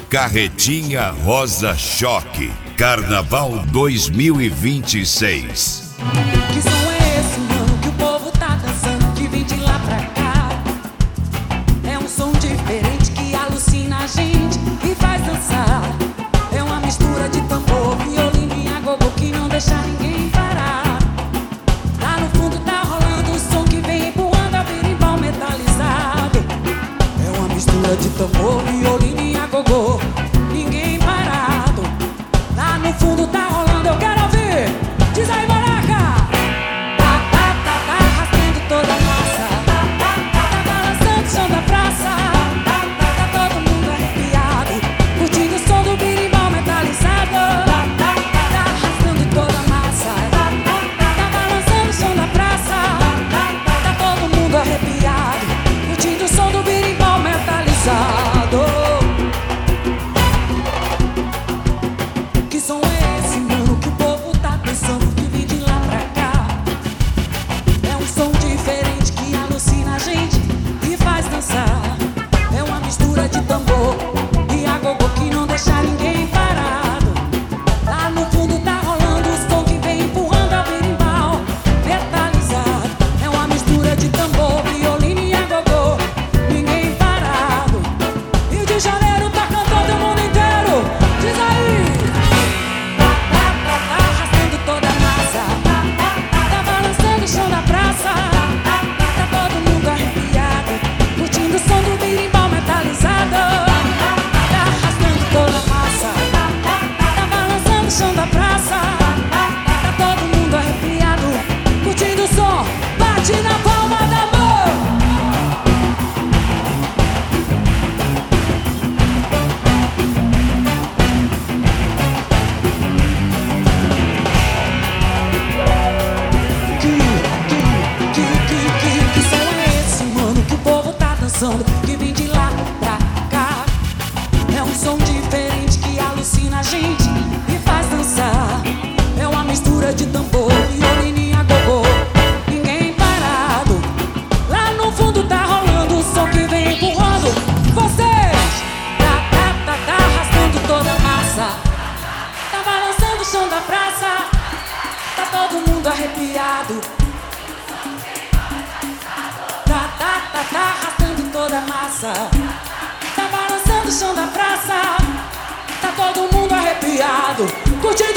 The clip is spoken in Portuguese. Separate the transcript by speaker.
Speaker 1: Carretinha Rosa Choque, Carnaval 2026.
Speaker 2: Que som é esse, mano, que o povo tá dançando, que vem de lá pra cá? É um som diferente que alucina a gente e faz dançar. É uma mistura de tambor, violino e agogô que não deixa ninguém parar. Lá no fundo tá rolando o som que vem empurrando a berimbau metalizado. É uma mistura de tambor, violino e agogô, ninguém parado. Lá no fundo tá rolando, eu quero ouvir. Diz aí, Maraca! Tá arrastando toda a massa. Tá balançando o chão da praça. Tá todo mundo arrepiado, curtindo o som do berimbau metalizado. Tá arrastando toda a massa. Tá balançando o chão da praça. Tá todo mundo arrepiado, curtindo o som do berimbau metalizado. Que som é esse, mano, que o povo tá dançando, que vem de lá pra cá? É um som diferente que alucina a gente e faz dançar. É uma mistura de tambor e agogô que não deixa ninguém parado. Lá no fundo tá rolando o som que vem empurrando a berimbau metalizado. É uma mistura de tambor, violino e agogô, ninguém parado. Rio de Janeiro tá cantando o mundo inteiro. Diz aí! Tá arrastando toda a massa. Tá balançando o chão da praça. Tá todo mundo arrepiado, curtindo o som do berimbau metalizado. Tá arrastando toda a massa. Tá balançando o chão da praça. Tá todo mundo arrepiado, curtindo o som. Bate na palma da mão. Que som é esse, mano, que o povo tá dançando, que vem de lá pra cá? É um som diferente que alucina a gente e faz dançar. É uma mistura de tambor, violino e agogô, ninguém parado. Lá no fundo tá rolando o som que vem empurrando vocês. Tá arrastando toda a massa. Tá balançando o chão da praça. Tá todo mundo arrepiado. Tá arrastando toda a massa. Tá balançando o chão da praça. Tá todo mundo arrepiado, curtindo